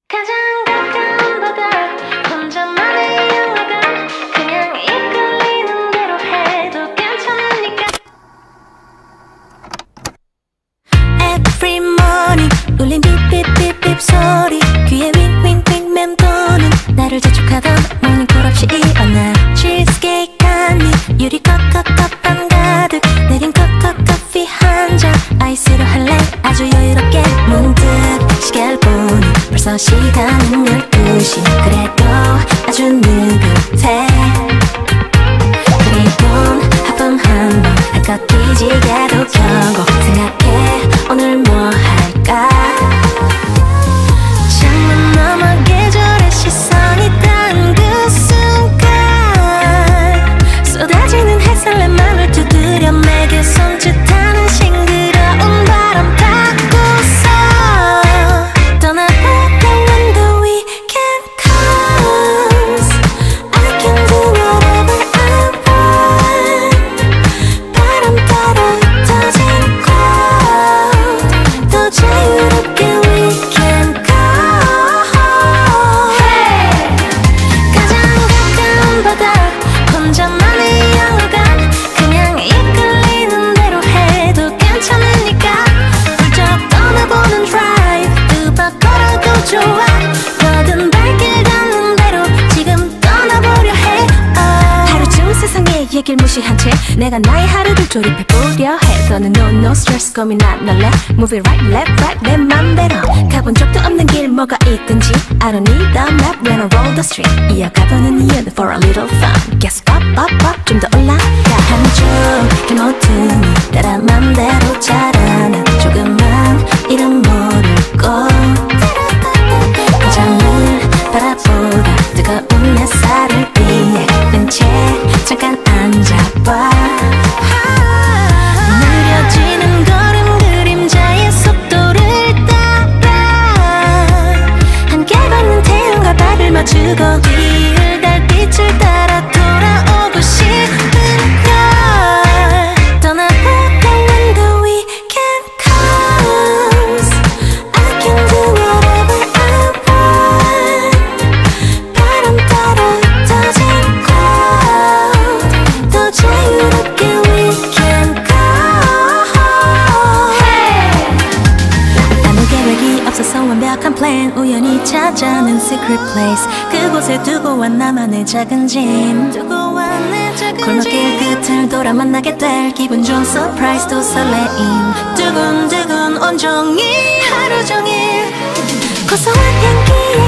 가장 가까운 바다 혼자만의 영화관 그냥 이끌리는 대로 해도 괜찮으니까 Every morning 울린 삐삐삐삐 소리 귀에 윙윙윙 맴도는 나를 재촉하던 모닝콜 없이 일어나 치즈케이크 한입 유리컵 한가득 내린 커피 한 잔 아이스로 할래 아주 여유롭게 문득 시계를 보니 벌써 시간은 12시 그래도 아주 느긋해 그리곤 하품 한번 할것 뒤지게도 켜고 생각해 오늘 뭐 할까 창문 너머 계절의 시선이 닿은 그 순간 쏟아지는 햇살 내 맘을 두드려 매게 손짓하는 싱그러운 바람 타고서 떠나볼까 when the weekend comes I can do whatever I want 바람 따라 흩어진 cloud 더 자유롭게 we can go 가장 가까운 바다 혼자만의 영화관 그냥 이끌리는 대로 해도 괜찮으니까 훌쩍 떠나보는 drive 두 바 걸어도 좋아 뭐든 발길 닿는 대로 지금 떠나보려 해 하루 중 세상의 얘길 무시한 채 내가 나의 하루를 조립해보려 해 너는 no stress 고민 안 할래 Move it right left right 내 맘대로 가본 적도 없는 길 뭐가 있든지 I don't need a map when I roll the street 이어가보는 이유는 for a little fun Guess up 좀 더 올라가 한쪽 길모퉁이 따라 맘대로 자라는 조그만 이름 모를 꽃 화장을 바라보다 뜨거운 햇살을 위해 는 채 잠깐 앉아봐 느려지는 걸음 그림자의 속도를 따라 함께 걷는 태양과 발을 맞추고 뒤을 달빛을 따라 돌아오고 싶은 걸 떠나볼까 when the weekend comes I can do whatever I want 바람 따라 흩어진 cloud 더 자유롭게 we can go 아무 계획이 없어서 완벽한 plan 우연히 찾아낸 secret place 그곳에 두고 와 나만의 작은 짐 골목길 끝을 돌아 만나게 될 기분 좋은 surprise 또 설레임 두근두근 온종일 하루 종일 고소한 향기에